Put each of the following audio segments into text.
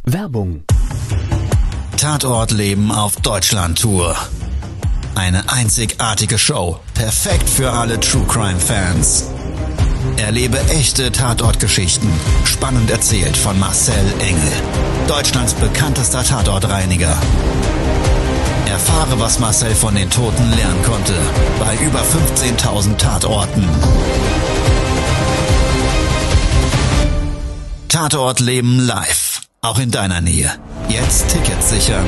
Werbung. Tatortleben auf Deutschland-Tour. Eine einzigartige Show, perfekt für alle True-Crime-Fans. Erlebe echte Tatortgeschichten, spannend erzählt von Marcel Engel, Deutschlands bekanntester Tatortreiniger. Erfahre, was Marcel von den Toten lernen konnte, bei über 15.000 Tatorten. Tatortleben live, auch in deiner Nähe. Jetzt Tickets sichern.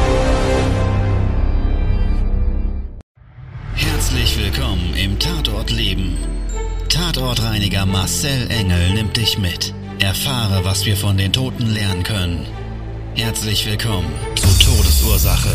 Herzlich willkommen im Tatortleben. Tatortreiniger Marcel Engel nimmt dich mit. Erfahre, was wir von den Toten lernen können. Herzlich willkommen zur Todesursache.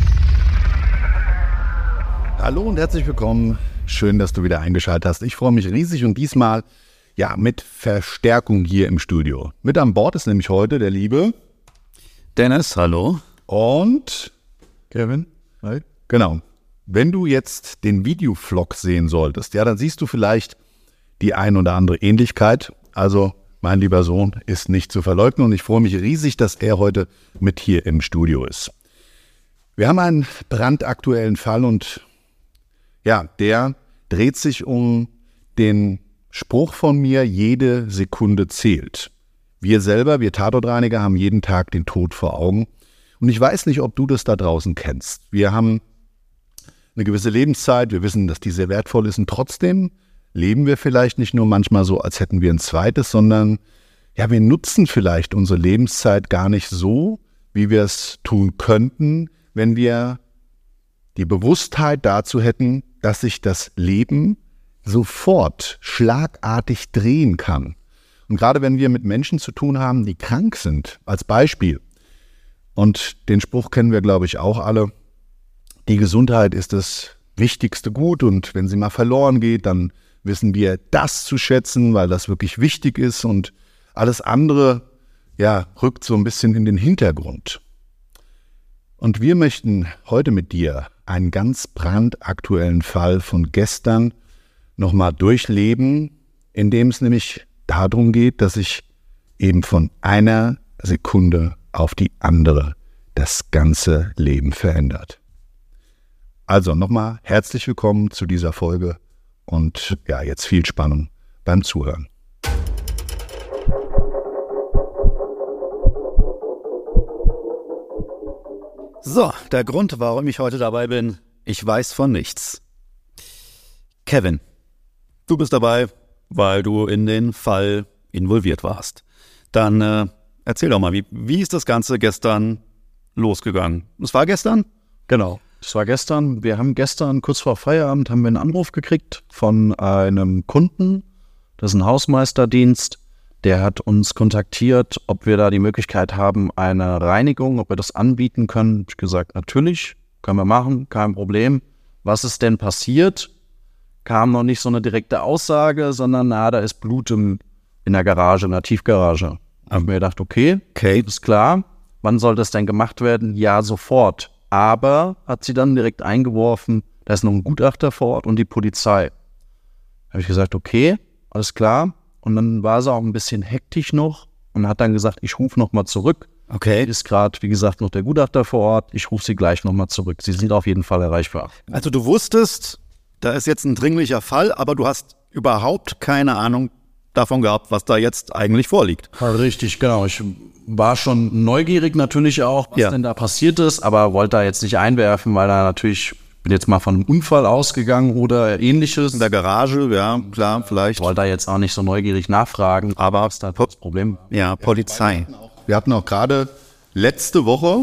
Hallo und herzlich willkommen. Schön, dass du wieder eingeschaltet hast. Ich freue mich riesig und diesmal mit Verstärkung hier im Studio. Mit an Bord ist nämlich heute der liebe Dennis, hallo. Und Kevin. Hi. Genau. Wenn du jetzt den Videovlog sehen solltest, dann siehst du vielleicht die ein oder andere Ähnlichkeit. Also mein lieber Sohn ist nicht zu verleugnen und ich freue mich riesig, dass er heute mit hier im Studio ist. Wir haben einen brandaktuellen Fall und der dreht sich um den Spruch von mir, jede Sekunde zählt. Wir Tatortreiniger, haben jeden Tag den Tod vor Augen. Und ich weiß nicht, ob du das da draußen kennst. Wir haben eine gewisse Lebenszeit, wir wissen, dass die sehr wertvoll ist. Und trotzdem leben wir vielleicht nicht nur manchmal so, als hätten wir ein zweites, sondern wir nutzen vielleicht unsere Lebenszeit gar nicht so, wie wir es tun könnten, wenn wir die Bewusstheit dazu hätten, dass sich das Leben sofort schlagartig drehen kann. Und gerade wenn wir mit Menschen zu tun haben, die krank sind, als Beispiel, und den Spruch kennen wir, glaube ich, auch alle, die Gesundheit ist das wichtigste Gut und wenn sie mal verloren geht, dann wissen wir das zu schätzen, weil das wirklich wichtig ist und alles andere, rückt so ein bisschen in den Hintergrund. Und wir möchten heute mit dir einen ganz brandaktuellen Fall von gestern nochmal durchleben, in dem es nämlich darum geht, dass sich eben von einer Sekunde auf die andere das ganze Leben verändert. Also nochmal herzlich willkommen zu dieser Folge und jetzt viel Spannung beim Zuhören. So, der Grund, warum ich heute dabei bin, ich weiß von nichts. Kevin, du bist dabei, weil du in den Fall involviert warst. Dann erzähl doch mal, wie ist das Ganze gestern losgegangen? Es war gestern? Genau, es war gestern. Wir haben gestern kurz vor Feierabend einen Anruf gekriegt von einem Kunden, das ist ein Hausmeisterdienst. Der hat uns kontaktiert, ob wir da die Möglichkeit haben, eine Reinigung, ob wir das anbieten können. Ich habe gesagt, natürlich, können wir machen, kein Problem. Was ist denn passiert? Kam noch nicht so eine direkte Aussage, sondern da ist Blut in der Garage, in der Tiefgarage. Ich habe mir gedacht, okay, ist klar. Wann soll das denn gemacht werden? Ja, sofort. Aber hat sie dann direkt eingeworfen, da ist noch ein Gutachter vor Ort und die Polizei. Da habe ich gesagt, okay, alles klar. Und dann war sie auch ein bisschen hektisch noch und hat dann gesagt, ich rufe nochmal zurück. Okay. Ist gerade, wie gesagt, noch der Gutachter vor Ort. Ich rufe sie gleich nochmal zurück. Sie sind auf jeden Fall erreichbar. Also du wusstest, da ist jetzt ein dringlicher Fall, aber du hast überhaupt keine Ahnung davon gehabt, was da jetzt eigentlich vorliegt. Richtig, genau. Ich war schon neugierig natürlich auch, was denn da passiert ist, aber wollte da jetzt nicht einwerfen, weil da natürlich, bin jetzt mal von einem Unfall ausgegangen oder ähnliches. In der Garage, ja, klar, vielleicht. Ich wollte da jetzt auch nicht so neugierig nachfragen, aber was da das Problem war. Ja, Polizei. Wir hatten auch gerade letzte Woche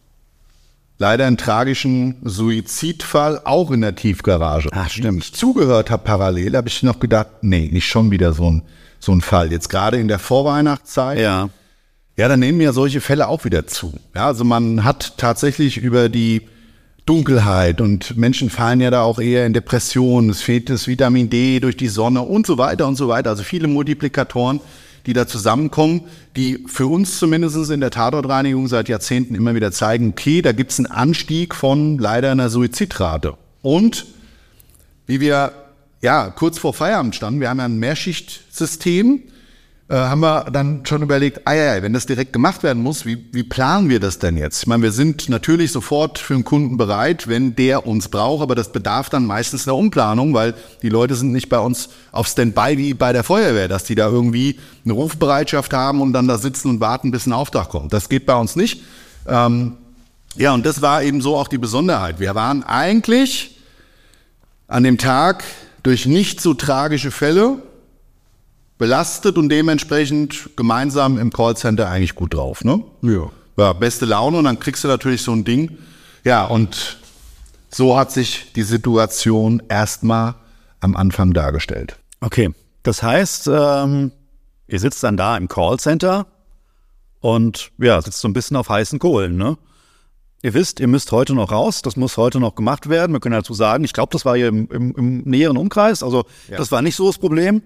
leider einen tragischen Suizidfall, auch in der Tiefgarage. Ach, stimmt. Als ich zugehört habe parallel, habe ich noch gedacht, nee, nicht schon wieder so ein Fall. Jetzt gerade in der Vorweihnachtszeit. Ja, dann nehmen ja solche Fälle auch wieder zu. Ja, also man hat tatsächlich über die Dunkelheit und Menschen fallen ja da auch eher in Depressionen. Es fehlt das Vitamin D durch die Sonne und so weiter und so weiter. Also viele Multiplikatoren, die da zusammenkommen, die für uns zumindest in der Tatortreinigung seit Jahrzehnten immer wieder zeigen, okay, da gibt es einen Anstieg von leider einer Suizidrate. Und wie wir kurz vor Feierabend standen, wir haben ja ein Mehrschichtsystem, haben wir dann schon überlegt, wenn das direkt gemacht werden muss, wie planen wir das denn jetzt? Ich meine, wir sind natürlich sofort für den Kunden bereit, wenn der uns braucht, aber das bedarf dann meistens einer Umplanung, weil die Leute sind nicht bei uns auf Standby wie bei der Feuerwehr, dass die da irgendwie eine Rufbereitschaft haben und dann da sitzen und warten, bis ein Auftrag kommt. Das geht bei uns nicht. Und das war eben so auch die Besonderheit. Wir waren eigentlich an dem Tag durch nicht so tragische Fälle belastet und dementsprechend gemeinsam im Callcenter eigentlich gut drauf, ne? Ja, beste Laune und dann kriegst du natürlich so ein Ding. Ja, und so hat sich die Situation erstmal am Anfang dargestellt. Okay, das heißt, ihr sitzt dann da im Callcenter und sitzt so ein bisschen auf heißen Kohlen, ne? Ihr wisst, ihr müsst heute noch raus, das muss heute noch gemacht werden. Wir können dazu sagen, ich glaube, das war hier im näheren Umkreis, also das war nicht so das Problem.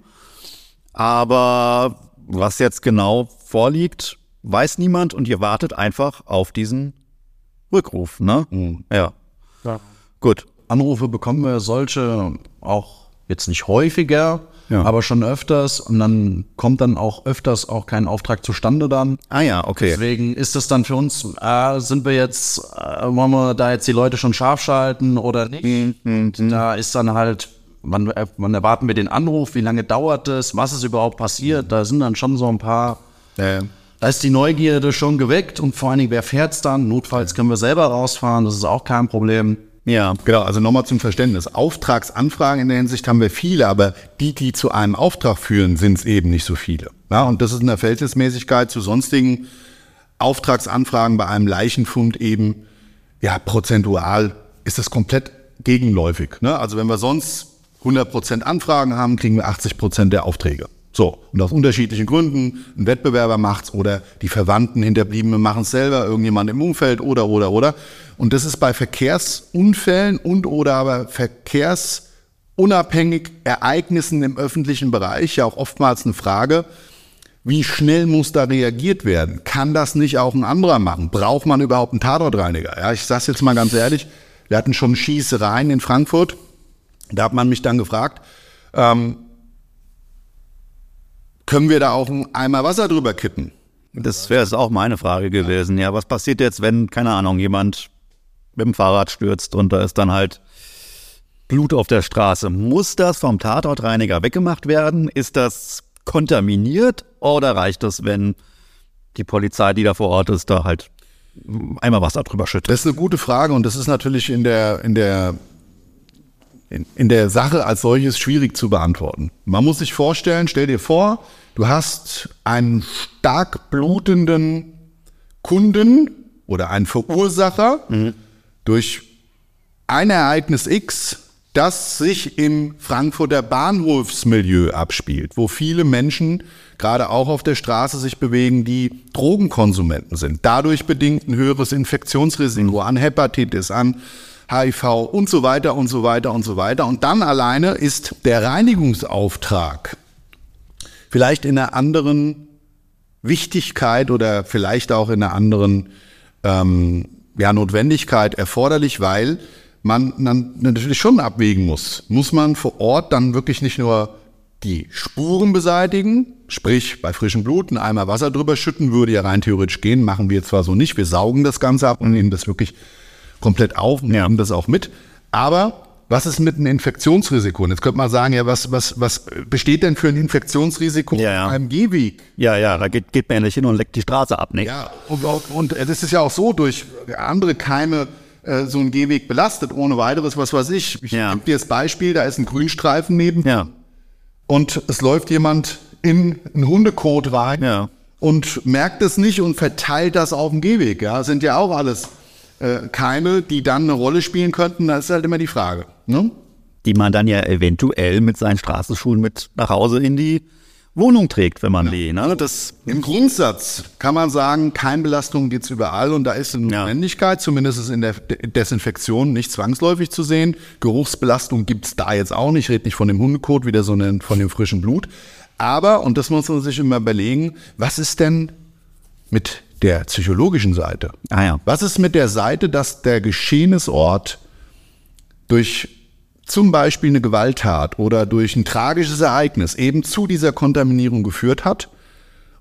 Aber was jetzt genau vorliegt, weiß niemand und ihr wartet einfach auf diesen Rückruf, ne? Ja. Gut. Anrufe bekommen wir solche auch jetzt nicht häufiger, aber schon öfters. Und dann kommt dann auch öfters auch kein Auftrag zustande dann. Ah ja, okay. Deswegen ist das dann für uns, sind wir jetzt, wollen wir da jetzt die Leute schon scharf schalten oder nicht? Da ist dann halt, wann erwarten wir den Anruf, wie lange dauert es, was ist überhaupt passiert? Da sind dann schon so ein paar, da ist die Neugierde schon geweckt und vor allen Dingen, wer fährt's dann? Notfalls können wir selber rausfahren, das ist auch kein Problem. Ja, genau, also nochmal zum Verständnis. Auftragsanfragen in der Hinsicht haben wir viele, aber die zu einem Auftrag führen, sind es eben nicht so viele. Ja, und das ist in der Verhältnismäßigkeit zu sonstigen Auftragsanfragen bei einem Leichenfund eben, prozentual ist das komplett gegenläufig. Ne? Also wenn wir sonst 100% Anfragen haben, kriegen wir 80% der Aufträge. So, und aus unterschiedlichen Gründen, ein Wettbewerber macht's oder die Verwandten, Hinterbliebene machen es selber, irgendjemand im Umfeld oder. Und das ist bei Verkehrsunfällen oder aber verkehrsunabhängig Ereignissen im öffentlichen Bereich ja auch oftmals eine Frage, wie schnell muss da reagiert werden? Kann das nicht auch ein anderer machen? Braucht man überhaupt einen Tatortreiniger? Ja, ich sag's jetzt mal ganz ehrlich, wir hatten schon Schießereien in Frankfurt, da hat man mich dann gefragt, können wir da auch einen Eimer Wasser drüber kippen? Das wäre jetzt auch meine Frage gewesen. Ja, was passiert jetzt, wenn, keine Ahnung, jemand mit dem Fahrrad stürzt und da ist dann halt Blut auf der Straße? Muss das vom Tatortreiniger weggemacht werden? Ist das kontaminiert oder reicht es, wenn die Polizei, die da vor Ort ist, da halt Eimer Wasser drüber schüttet? Das ist eine gute Frage und das ist natürlich in der Sache als solches schwierig zu beantworten. Man muss sich vorstellen, stell dir vor, du hast einen stark blutenden Kunden oder einen Verursacher durch ein Ereignis X, das sich im Frankfurter Bahnhofsmilieu abspielt, wo viele Menschen gerade auch auf der Straße sich bewegen, die Drogenkonsumenten sind. Dadurch bedingt ein höheres Infektionsrisiko an Hepatitis, an HIV und so weiter und so weiter und so weiter. Und dann alleine ist der Reinigungsauftrag vielleicht in einer anderen Wichtigkeit oder vielleicht auch in einer anderen Notwendigkeit erforderlich, weil man dann natürlich schon abwägen muss. Muss man vor Ort dann wirklich nicht nur die Spuren beseitigen, sprich bei frischem Blut einen Eimer Wasser drüber schütten, würde ja rein theoretisch gehen, machen wir zwar so nicht, wir saugen das Ganze ab und nehmen das wirklich komplett auf und nehmen das auch mit. Aber was ist mit einem Infektionsrisiko? Und jetzt könnte man sagen, ja, was besteht denn für ein Infektionsrisiko beim Gehweg? Ja, da geht man ja nicht hin und leckt die Straße ab, ne? Ja, und das ist ja auch so, durch andere Keime so ein Gehweg belastet, ohne weiteres, was weiß ich. Ich gebe dir das Beispiel, da ist ein Grünstreifen neben und es läuft jemand in einen Hundekot rein und merkt es nicht und verteilt das auf dem Gehweg. Ja, das sind ja auch alles Keime, die dann eine Rolle spielen könnten, das ist halt immer die Frage. Ne? Die man dann ja eventuell mit seinen Straßenschuhen mit nach Hause in die Wohnung trägt, wenn man die. Ne? Im Grundsatz kann man sagen, Keimbelastung gibt's überall und da ist eine Notwendigkeit, zumindest in der Desinfektion nicht zwangsläufig zu sehen. Geruchsbelastung gibt's da jetzt auch nicht, ich rede nicht von dem Hundekot, wieder sondern von dem frischen Blut. Aber, und das muss man sich immer überlegen, was ist denn mit der psychologischen Seite? Was ist mit der Seite, dass der Geschehnisort durch zum Beispiel eine Gewalttat oder durch ein tragisches Ereignis eben zu dieser Kontaminierung geführt hat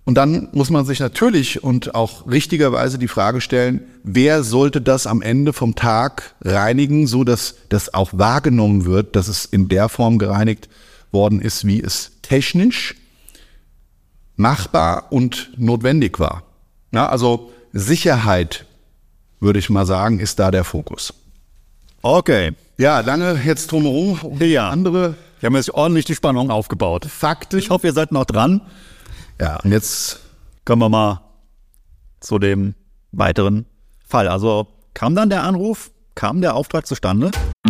Und dann muss man sich natürlich und auch richtigerweise die Frage stellen, wer sollte das am Ende vom Tag reinigen, so dass das auch wahrgenommen wird, dass es in der Form gereinigt worden ist, wie es technisch machbar und notwendig war. Ja, also Sicherheit, würde ich mal sagen, ist da der Fokus. Okay. Ja, lange jetzt drumherum. Ja. Andere Wir haben jetzt ordentlich die Spannung aufgebaut. Fakten. Ich hoffe, ihr seid noch dran. Ja, und jetzt Kommen wir mal zu dem weiteren Fall. Also kam dann der Anruf, kam der Auftrag zustande?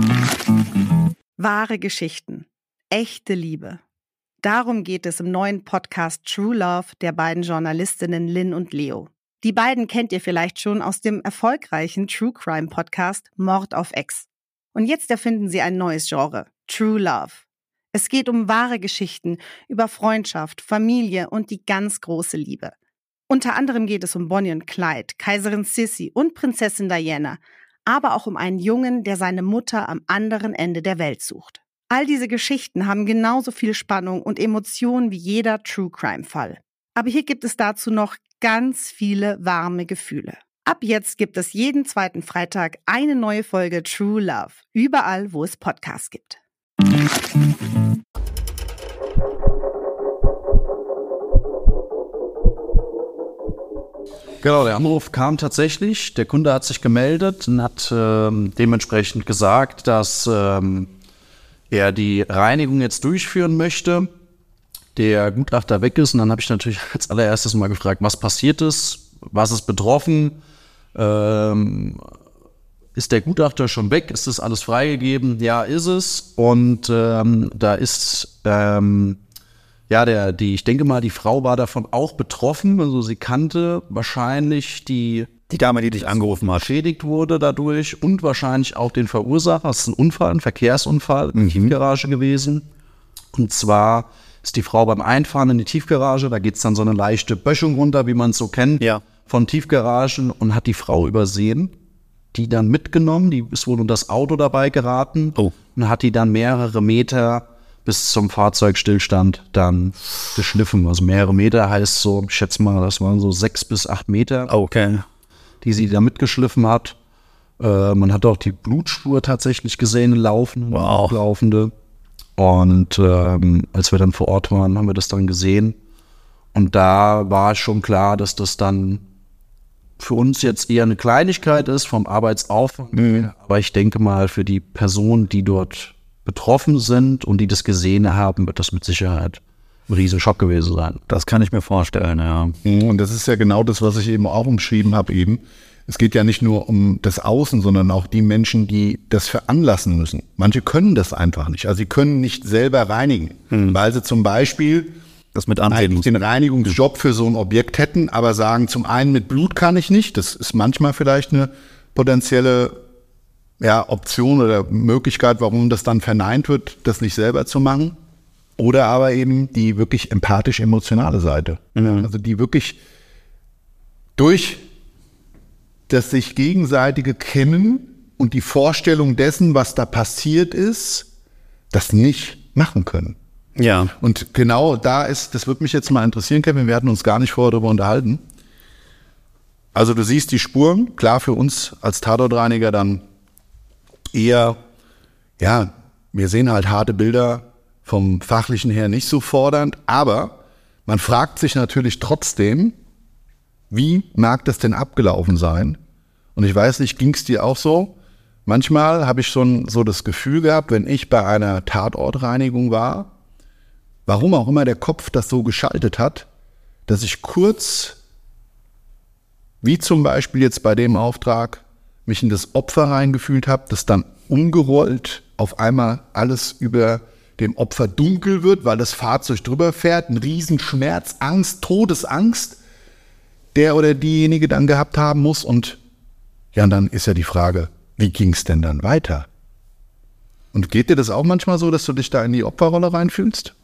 Wahre Geschichten. Echte Liebe. Darum geht es im neuen Podcast True Love der beiden Journalistinnen Lynn und Leo. Die beiden kennt ihr vielleicht schon aus dem erfolgreichen True Crime Podcast Mord auf Ex. Und jetzt erfinden sie ein neues Genre, True Love. Es geht um wahre Geschichten über Freundschaft, Familie und die ganz große Liebe. Unter anderem geht es um Bonnie und Clyde, Kaiserin Sissi und Prinzessin Diana, aber auch um einen Jungen, der seine Mutter am anderen Ende der Welt sucht. All diese Geschichten haben genauso viel Spannung und Emotionen wie jeder True-Crime-Fall. Aber hier gibt es dazu noch ganz viele warme Gefühle. Ab jetzt gibt es jeden zweiten Freitag eine neue Folge True Love, überall, wo es Podcasts gibt. Genau, der Anruf kam tatsächlich. Der Kunde hat sich gemeldet und hat dementsprechend gesagt, dass er die Reinigung jetzt durchführen möchte. Der Gutachter weg ist und dann habe ich natürlich als allererstes mal gefragt, was passiert ist, was ist betroffen, ist der Gutachter schon weg, ist das alles freigegeben? Ja, ist es. Und da ist ich denke mal, die Frau war davon auch betroffen. Also sie kannte wahrscheinlich die Dame, die dich angerufen hat. Beschädigt wurde dadurch und wahrscheinlich auch den Verursacher. Das ist ein Unfall, ein Verkehrsunfall in der Tiefgarage gewesen. Und zwar ist die Frau beim Einfahren in die Tiefgarage, da geht es dann so eine leichte Böschung runter, wie man es so kennt, von Tiefgaragen, und hat die Frau übersehen, die dann mitgenommen, die ist wohl unter das Auto dabei geraten und hat die dann mehrere Meter bis zum Fahrzeugstillstand dann geschliffen. Also mehrere Meter heißt so, ich schätze mal, das waren so 6 bis 8 Meter, die sie da mitgeschliffen hat. Man hat auch die Blutspur tatsächlich gesehen, laufende. Und als wir dann vor Ort waren, haben wir das dann gesehen. Und da war schon klar, dass das dann für uns jetzt eher eine Kleinigkeit ist vom Arbeitsaufwand. Aber ich denke mal, für die Personen, die dort betroffen sind und die das gesehen haben, wird das mit Sicherheit ein Riesenschock gewesen sein. Das kann ich mir vorstellen, ja. Und das ist ja genau das, was ich eben auch umschrieben habe eben. Es geht ja nicht nur um das Außen, sondern auch die Menschen, die das veranlassen müssen. Manche können das einfach nicht. Also sie können nicht selber reinigen, weil sie zum Beispiel das mit ansehen den Reinigungsjob für so ein Objekt hätten, aber sagen, zum einen mit Blut kann ich nicht. Das ist manchmal vielleicht eine potenzielle Option oder Möglichkeit, warum das dann verneint wird, das nicht selber zu machen. Oder aber eben die wirklich empathisch-emotionale Seite. Also die wirklich durch das sich gegenseitige Kennen und die Vorstellung dessen, was da passiert ist, das nicht machen können. Ja. Und genau das würde mich jetzt mal interessieren, Kevin, wir hatten uns gar nicht vorher darüber unterhalten. Also du siehst die Spuren, klar für uns als Tatortreiniger dann eher, wir sehen halt harte Bilder, vom Fachlichen her nicht so fordernd, aber man fragt sich natürlich trotzdem, wie mag das denn abgelaufen sein? Und ich weiß nicht, ging es dir auch so? Manchmal habe ich schon so das Gefühl gehabt, wenn ich bei einer Tatortreinigung war, warum auch immer der Kopf das so geschaltet hat, dass ich kurz, wie zum Beispiel jetzt bei dem Auftrag, mich in das Opfer reingefühlt habe, das dann umgerollt, auf einmal alles über dem Opfer dunkel wird, weil das Fahrzeug drüber fährt, ein Riesenschmerz, Angst, Todesangst, der oder diejenige dann gehabt haben muss. Und dann ist ja die Frage, wie ging es denn dann weiter? Und geht dir das auch manchmal so, dass du dich da in die Opferrolle reinfühlst?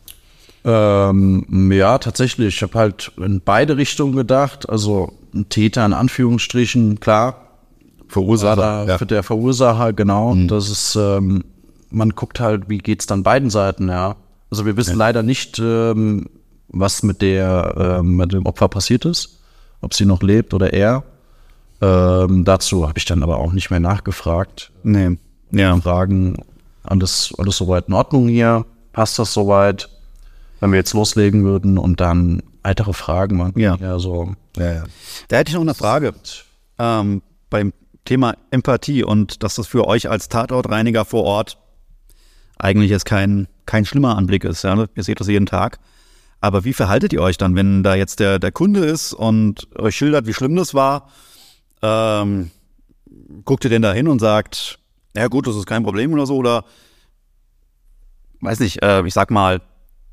Ja, tatsächlich. Ich habe halt in beide Richtungen gedacht. Also ein Täter in Anführungsstrichen, klar. Verursacher. Für der Verursacher, genau. Das ist, man guckt halt, wie geht's dann beiden Seiten, ja. Also wir wissen leider nicht, was mit dem Opfer passiert ist, ob sie noch lebt oder er. Dazu habe ich dann aber auch nicht mehr nachgefragt. Nee. Ja. Fragen, alles soweit in Ordnung hier? Passt das soweit? Wenn wir jetzt loslegen würden und dann weitere Fragen machen. Ja. Ja. Da hätte ich noch eine Frage beim Thema Empathie und dass das für euch als Tatortreiniger vor Ort eigentlich jetzt kein schlimmer Anblick ist. Ja? Ihr seht das jeden Tag. Aber wie verhaltet ihr euch dann, wenn da jetzt der Kunde ist und euch schildert, wie schlimm das war? Guckt ihr denn da hin und sagt, ja gut, das ist kein Problem oder so? Oder, weiß nicht, ich sag mal,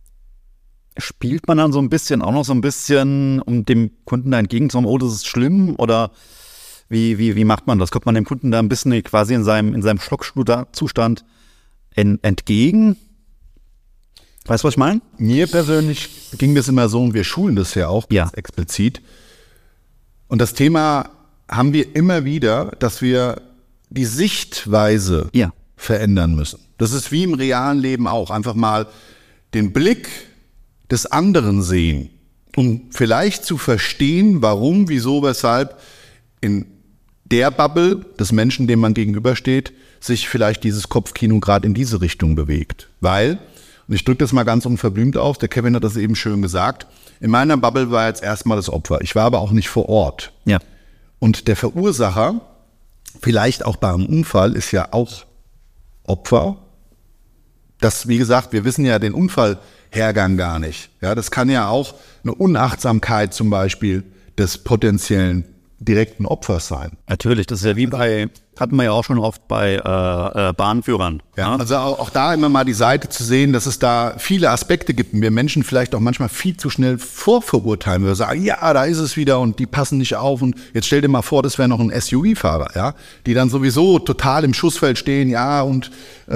spielt man dann auch noch so ein bisschen, um dem Kunden da entgegenzukommen, oh, das ist schlimm? Oder wie macht man das? Kommt man dem Kunden da ein bisschen quasi in seinem Schockzustand entgegen? Weißt du, was ich meine? Mir persönlich ging das immer so, und wir schulen das ja auch ganz explizit. Und das Thema haben wir immer wieder, dass wir die Sichtweise verändern müssen. Das ist wie im realen Leben auch. Einfach mal den Blick des anderen sehen, um vielleicht zu verstehen, warum, wieso, weshalb in der Bubble des Menschen, dem man gegenübersteht, sich vielleicht dieses Kopfkino gerade in diese Richtung bewegt. Weil, und ich drücke das mal ganz unverblümt aus, der Kevin hat das eben schön gesagt, in meiner Bubble war jetzt erstmal das Opfer. Ich war aber auch nicht vor Ort. Ja. Und der Verursacher, vielleicht auch beim Unfall, ist ja auch Opfer. Das, wie gesagt, wir wissen ja den Unfallhergang gar nicht. Ja, das kann ja auch eine Unachtsamkeit zum Beispiel des potenziellen direkten Opfers sein. Natürlich, das ist ja wie hatten wir ja auch schon oft bei Bahnführern. Ja, also auch da immer mal die Seite zu sehen, dass es da viele Aspekte gibt und wir Menschen vielleicht auch manchmal viel zu schnell vorverurteilen. Wir sagen, ja, da ist es wieder und die passen nicht auf und jetzt stell dir mal vor, das wäre noch ein SUV-Fahrer, ja, die dann sowieso total im Schussfeld stehen, ja, und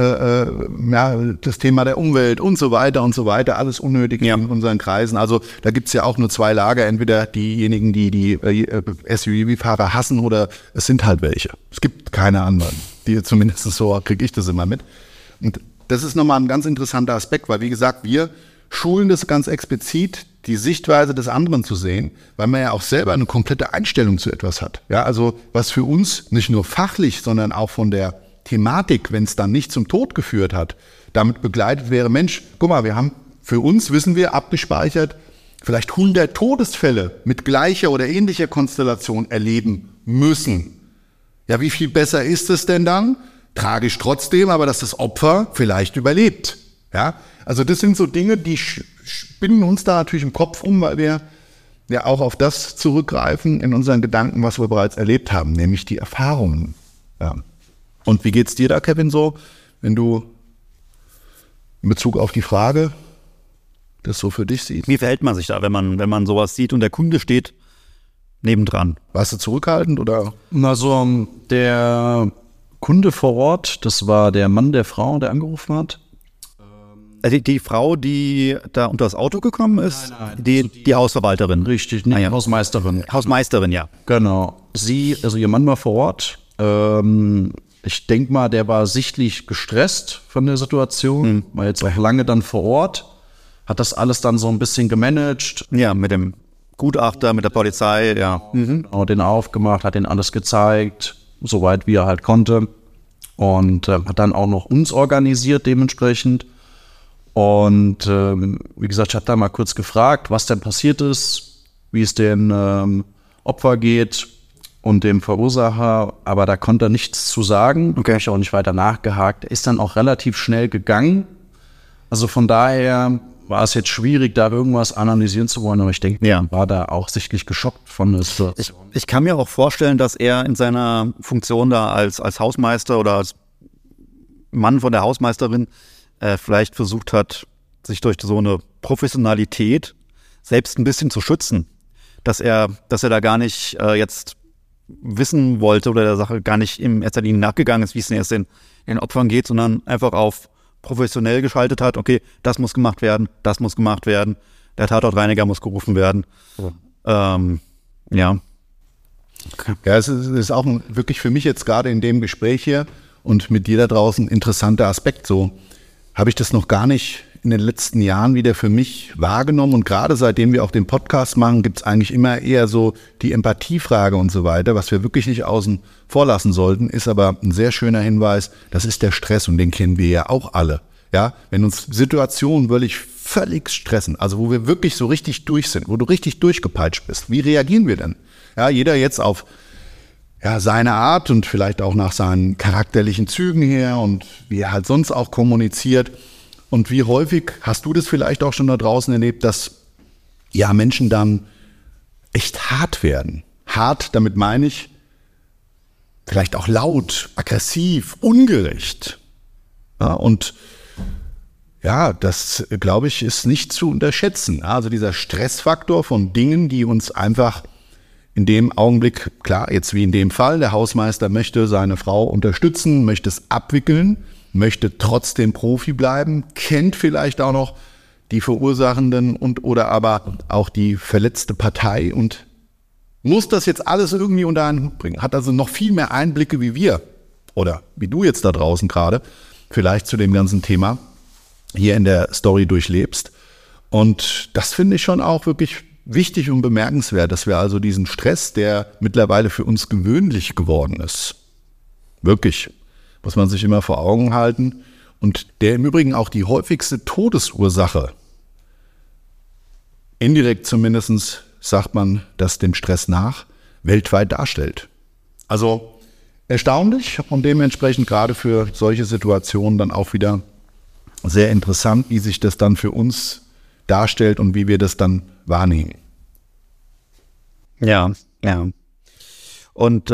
das Thema der Umwelt und so weiter, alles unnötig in unseren Kreisen. Also da gibt's ja auch nur zwei Lager, entweder diejenigen, die SUV-Fahrer hassen oder es sind halt welche. Es gibt keine anderen. Zumindest so kriege ich das immer mit. Und das ist nochmal ein ganz interessanter Aspekt, weil wie gesagt, wir schulen das ganz explizit, die Sichtweise des anderen zu sehen, weil man ja auch selber eine komplette Einstellung zu etwas hat. Ja, also was für uns nicht nur fachlich, sondern auch von der Thematik, wenn es dann nicht zum Tod geführt hat, damit begleitet wäre, Mensch, guck mal, wir haben für uns, wissen wir, abgespeichert, vielleicht 100 Todesfälle mit gleicher oder ähnlicher Konstellation erleben müssen. Ja, wie viel besser ist es denn dann? Tragisch trotzdem, aber dass das Opfer vielleicht überlebt. Ja, also das sind so Dinge, die spinnen uns da natürlich im Kopf um, weil wir ja auch auf das zurückgreifen in unseren Gedanken, was wir bereits erlebt haben, nämlich die Erfahrungen. Ja. Und wie geht's dir da, Kevin, so, wenn du in Bezug auf die Frage das so für dich siehst? Wie verhält man sich da, wenn man sowas sieht und der Kunde steht nebendran? Warst du zurückhaltend oder? Also der Kunde vor Ort, das war der Mann der Frau, der angerufen hat. Also die Frau, die da unter das Auto gekommen ist, Nein. Die Hausverwalterin. Richtig, nee, Hausmeisterin. Hausmeisterin, ja. Genau. Ihr Mann war vor Ort. Ich denke mal, der war sichtlich gestresst von der Situation, war jetzt auch lange dann vor Ort, hat das alles dann so ein bisschen gemanagt. Ja, mit dem Gutachter, mit der Polizei, ja. Genau, den aufgemacht, hat den alles gezeigt, soweit wie er halt konnte. Und hat dann auch noch uns organisiert dementsprechend. Und wie gesagt, ich habe da mal kurz gefragt, was denn passiert ist, wie es den Opfer geht und dem Verursacher. Aber da konnte er nichts zu sagen. Okay. Ich habe auch nicht weiter nachgehakt. Er ist dann auch relativ schnell gegangen. Also von daher war es jetzt schwierig, da irgendwas analysieren zu wollen. Aber ich denke, war da auch sichtlich geschockt von der Situation. Ich kann mir auch vorstellen, dass er in seiner Funktion da als Hausmeister oder als Mann von der Hausmeisterin vielleicht versucht hat, sich durch so eine Professionalität selbst ein bisschen zu schützen. Dass er da gar nicht jetzt wissen wollte oder der Sache gar nicht in erster Linie nachgegangen ist, wie es denn jetzt den Opfern geht, sondern einfach auf professionell geschaltet hat, okay, das muss gemacht werden, der Tatortreiniger muss gerufen werden. Ja. Ja, es ist auch wirklich für mich jetzt gerade in dem Gespräch hier und mit dir da draußen interessanter Aspekt. So habe ich das noch gar nicht in den letzten Jahren wieder für mich wahrgenommen. Und gerade seitdem wir auch den Podcast machen, gibt es eigentlich immer eher so die Empathiefrage und so weiter. Was wir wirklich nicht außen vor lassen sollten, ist aber ein sehr schöner Hinweis, das ist der Stress und den kennen wir ja auch alle. Ja, wenn uns Situationen völlig stressen, also wo wir wirklich so richtig durch sind, wo du richtig durchgepeitscht bist, wie reagieren wir denn? Ja, jeder jetzt auf seine Art und vielleicht auch nach seinen charakterlichen Zügen her und wie er halt sonst auch kommuniziert. Und wie häufig hast du das vielleicht auch schon da draußen erlebt, dass Menschen dann echt hart werden. Hart, damit meine ich, vielleicht auch laut, aggressiv, ungerecht. Ja, und das, glaube ich, ist nicht zu unterschätzen. Also dieser Stressfaktor von Dingen, die uns einfach in dem Augenblick, klar, jetzt wie in dem Fall, der Hausmeister möchte seine Frau unterstützen, möchte es abwickeln, möchte trotzdem Profi bleiben, kennt vielleicht auch noch die Verursachenden oder aber auch die verletzte Partei und muss das jetzt alles irgendwie unter einen Hut bringen. Hat also noch viel mehr Einblicke wie wir oder wie du jetzt da draußen gerade vielleicht zu dem ganzen Thema hier in der Story durchlebst. Und das finde ich schon auch wirklich wichtig und bemerkenswert, dass wir also diesen Stress, der mittlerweile für uns gewöhnlich geworden ist, wirklich, muss man sich immer vor Augen halten und der im Übrigen auch die häufigste Todesursache, indirekt zumindest sagt man das dem Stress nach, weltweit darstellt. Also erstaunlich und dementsprechend gerade für solche Situationen dann auch wieder sehr interessant, wie sich das dann für uns darstellt und wie wir das dann wahrnehmen. Ja. Und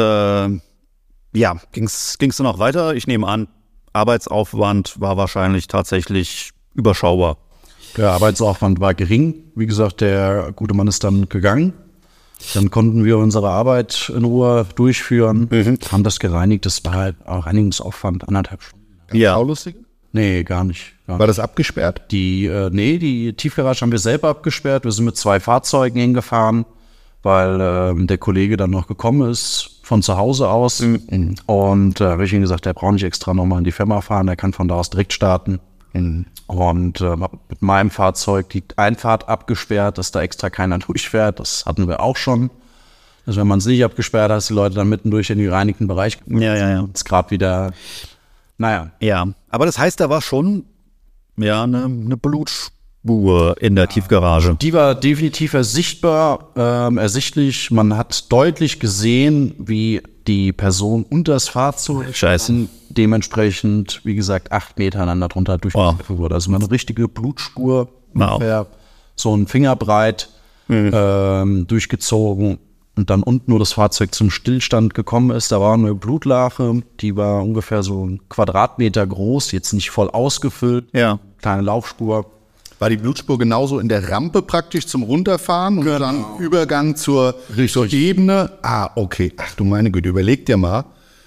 ging's dann auch weiter? Ich nehme an, Arbeitsaufwand war wahrscheinlich tatsächlich überschaubar. Der Arbeitsaufwand war gering. Wie gesagt, der gute Mann ist dann gegangen. Dann konnten wir unsere Arbeit in Ruhe durchführen, haben das gereinigt. Das war halt auch Reinigungsaufwand, 1,5 Stunden. Ja. Lustige? Nee, gar nicht. War das abgesperrt? Die Tiefgarage haben wir selber abgesperrt. Wir sind mit 2 Fahrzeugen hingefahren, weil der Kollege dann noch gekommen ist von zu Hause aus. Und habe ich ihm gesagt, der braucht nicht extra nochmal in die Firma fahren, der kann von da aus direkt starten. Und habe mit meinem Fahrzeug die Einfahrt abgesperrt, dass da extra keiner durchfährt. Das hatten wir auch schon. Also wenn man es nicht abgesperrt hat, die Leute dann mitten durch in den gereinigten Bereich. Ja. Jetzt gerade wieder, Ja, aber das heißt, da war schon eine Blutspur in der Tiefgarage. Die war definitiv ersichtlich. Man hat deutlich gesehen, wie die Person unter das Fahrzeug dementsprechend, wie gesagt, 8 Meter aneinander drunter durchgeführt wurde. Also eine richtige Blutspur, ungefähr so ein Fingerbreit durchgezogen. Und dann unten nur das Fahrzeug zum Stillstand gekommen ist. Da war eine Blutlache, die war ungefähr so 1 Quadratmeter groß, jetzt nicht voll ausgefüllt. Ja. Kleine Laufspur. War die Blutspur genauso in der Rampe praktisch zum Runterfahren und dann Übergang zur Ebene? Ah, okay. Ach du meine Güte, überleg dir mal.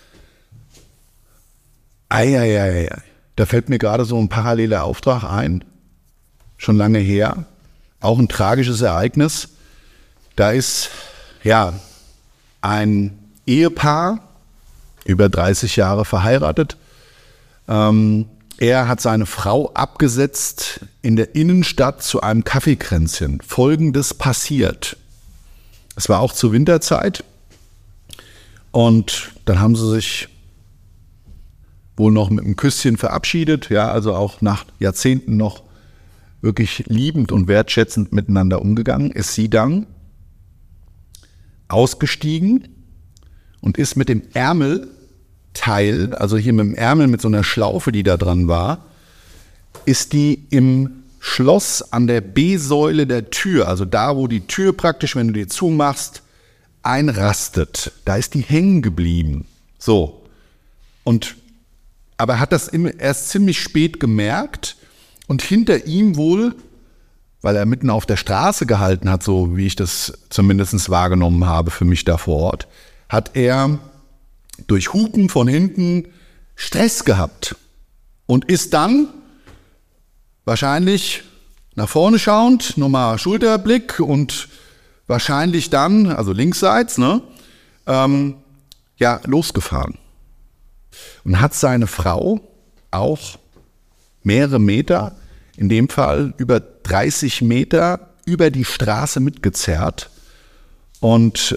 Da fällt mir gerade so ein paralleler Auftrag ein. Schon lange her. Auch ein tragisches Ereignis. Da ist ein Ehepaar, über 30 Jahre verheiratet. Er hat seine Frau abgesetzt in der Innenstadt zu einem Kaffeekränzchen. Folgendes passiert. Es war auch zur Winterzeit. Und dann haben sie sich wohl noch mit einem Küsschen verabschiedet. Ja, also auch nach Jahrzehnten noch wirklich liebend und wertschätzend miteinander umgegangen. Ist sie dann ausgestiegen und ist mit dem Ärmelteil, also hier mit dem Ärmel mit so einer Schlaufe, die da dran war, ist die im Schloss an der B-Säule der Tür, also da, wo die Tür praktisch, wenn du die zumachst, einrastet. Da ist die hängen geblieben. So. Aber hat das erst ziemlich spät gemerkt und hinter ihm wohl, weil er mitten auf der Straße gehalten hat, so wie ich das zumindest wahrgenommen habe für mich da vor Ort, hat er durch Hupen von hinten Stress gehabt und ist dann wahrscheinlich nach vorne schauend, nochmal Schulterblick und wahrscheinlich dann, also linksseits, losgefahren. Und hat seine Frau auch mehrere Meter in dem Fall über 30 Meter über die Straße mitgezerrt. Und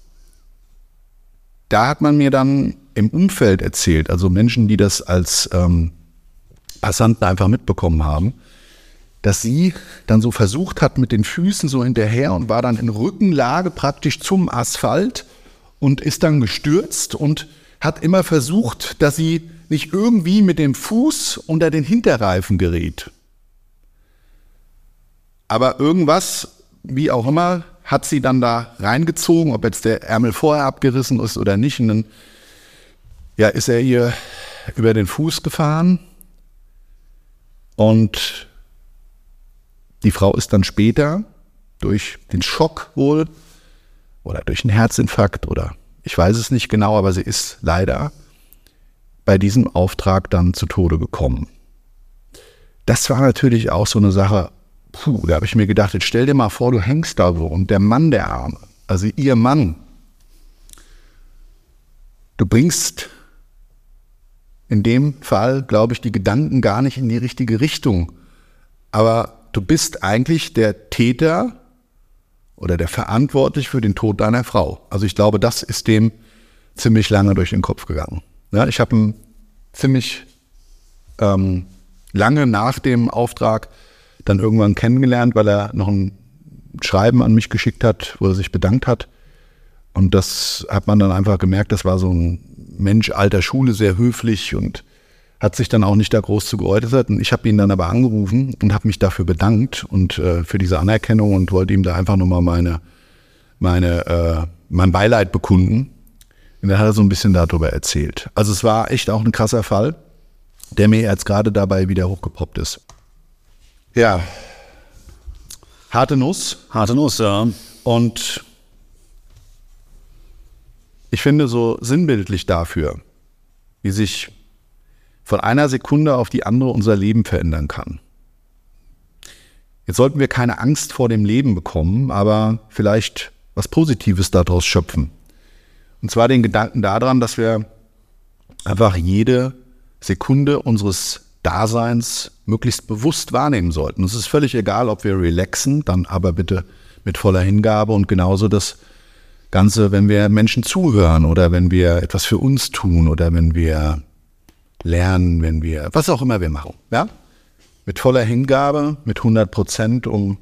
da hat man mir dann im Umfeld erzählt, also Menschen, die das als Passanten einfach mitbekommen haben, dass sie dann so versucht hat mit den Füßen so hinterher und war dann in Rückenlage praktisch zum Asphalt und ist dann gestürzt und hat immer versucht, dass sie nicht irgendwie mit dem Fuß unter den Hinterreifen gerät. Aber irgendwas, wie auch immer, hat sie dann da reingezogen, ob jetzt der Ärmel vorher abgerissen ist oder nicht. Und dann ist er ihr über den Fuß gefahren und die Frau ist dann später durch den Schock wohl oder durch einen Herzinfarkt oder ich weiß es nicht genau, aber sie ist leider bei diesem Auftrag dann zu Tode gekommen. Das war natürlich auch so eine Sache, da habe ich mir gedacht, jetzt stell dir mal vor, du hängst da so und der Mann der Arme, also ihr Mann, du bringst in dem Fall, glaube ich, die Gedanken gar nicht in die richtige Richtung, aber du bist eigentlich der Täter oder der Verantwortliche für den Tod deiner Frau. Also ich glaube, das ist dem ziemlich lange durch den Kopf gegangen. Ja, ich habe ihn ziemlich lange nach dem Auftrag dann irgendwann kennengelernt, weil er noch ein Schreiben an mich geschickt hat, wo er sich bedankt hat. Und das hat man dann einfach gemerkt, das war so ein Mensch alter Schule, sehr höflich und hat sich dann auch nicht da groß zu geäußert. Und ich habe ihn dann aber angerufen und habe mich dafür bedankt und für diese Anerkennung und wollte ihm da einfach nochmal mein Beileid bekunden. Und dann hat er so ein bisschen darüber erzählt. Also es war echt auch ein krasser Fall, der mir jetzt gerade dabei wieder hochgepoppt ist. Ja, harte Nuss. Harte Nuss, ja. Und ich finde so sinnbildlich dafür, wie sich von einer Sekunde auf die andere unser Leben verändern kann. Jetzt sollten wir keine Angst vor dem Leben bekommen, aber vielleicht was Positives daraus schöpfen. Und zwar den Gedanken daran, dass wir einfach jede Sekunde unseres Daseins möglichst bewusst wahrnehmen sollten. Es ist völlig egal, ob wir relaxen, dann aber bitte mit voller Hingabe und genauso das Ganze, wenn wir Menschen zuhören oder wenn wir etwas für uns tun oder wenn wir lernen, wenn wir, was auch immer wir machen, ja? Mit voller Hingabe, mit 100%, um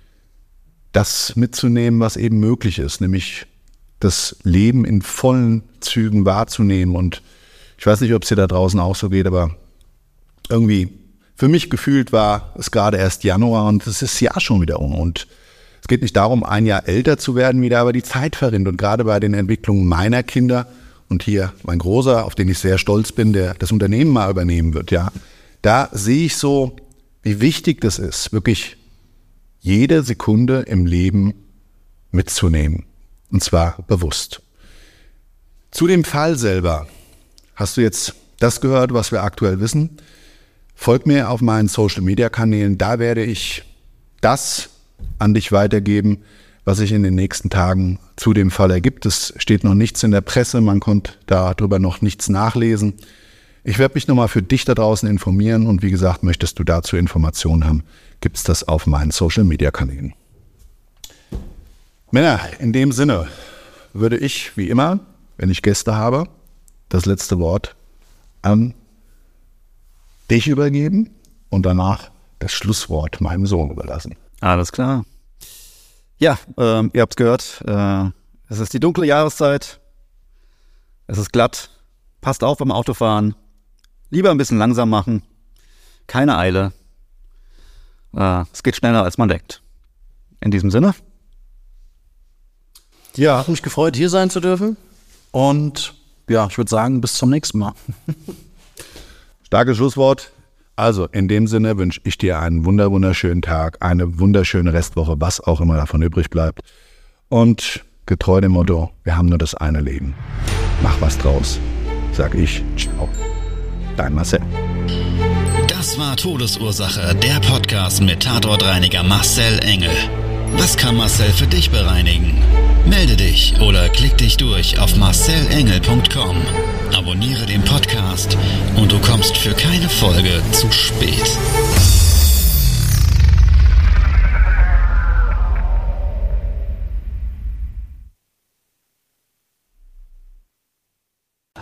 das mitzunehmen, was eben möglich ist, nämlich das Leben in vollen Zügen wahrzunehmen. Und ich weiß nicht, ob es dir da draußen auch so geht, aber irgendwie für mich gefühlt war es gerade erst Januar und es ist ja schon wieder um. Und es geht nicht darum, ein Jahr älter zu werden wieder, aber die Zeit verrinnt. Und gerade bei den Entwicklungen meiner Kinder und hier mein Großer, auf den ich sehr stolz bin, der das Unternehmen mal übernehmen wird, ja, da sehe ich so, wie wichtig das ist, wirklich jede Sekunde im Leben mitzunehmen. Und zwar bewusst. Zu dem Fall selber hast du jetzt das gehört, was wir aktuell wissen. Folg mir auf meinen Social-Media-Kanälen, da werde ich das an dich weitergeben, was sich in den nächsten Tagen zu dem Fall ergibt. Es steht noch nichts in der Presse, man konnte darüber noch nichts nachlesen. Ich werde mich nochmal für dich da draußen informieren und wie gesagt, möchtest du dazu Informationen haben, gibt es das auf meinen Social-Media-Kanälen. Männer, in dem Sinne würde ich, wie immer, wenn ich Gäste habe, das letzte Wort an dich übergeben und danach das Schlusswort meinem Sohn überlassen. Alles klar. Ja, ihr habt es gehört, es ist die dunkle Jahreszeit, es ist glatt, passt auf beim Autofahren, lieber ein bisschen langsam machen, keine Eile, es geht schneller als man denkt. In diesem Sinne. Ja, hat mich gefreut, hier sein zu dürfen und ja, ich würde sagen, bis zum nächsten Mal. Starkes Schlusswort. Also in dem Sinne wünsche ich dir einen wunderschönen Tag, eine wunderschöne Restwoche, was auch immer davon übrig bleibt. Und getreu dem Motto, wir haben nur das eine Leben. Mach was draus, sag ich. Ciao. Dein Marcel. Das war Todesursache, der Podcast mit Tatortreiniger Marcel Engel. Was kann Marcel für dich bereinigen? Melde dich oder klick dich durch auf marcelengel.com. Abonniere den Podcast und du kommst für keine Folge zu spät.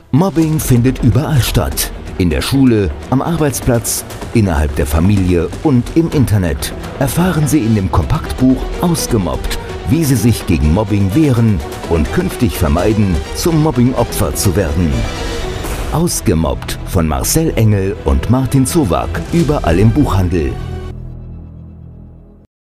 Mobbing findet überall statt. In der Schule, am Arbeitsplatz, innerhalb der Familie und im Internet. Erfahren Sie in dem Kompaktbuch Ausgemobbt, wie Sie sich gegen Mobbing wehren und künftig vermeiden, zum Mobbing-Opfer zu werden. Ausgemobbt von Marcel Engel und Martin Zowak, überall im Buchhandel.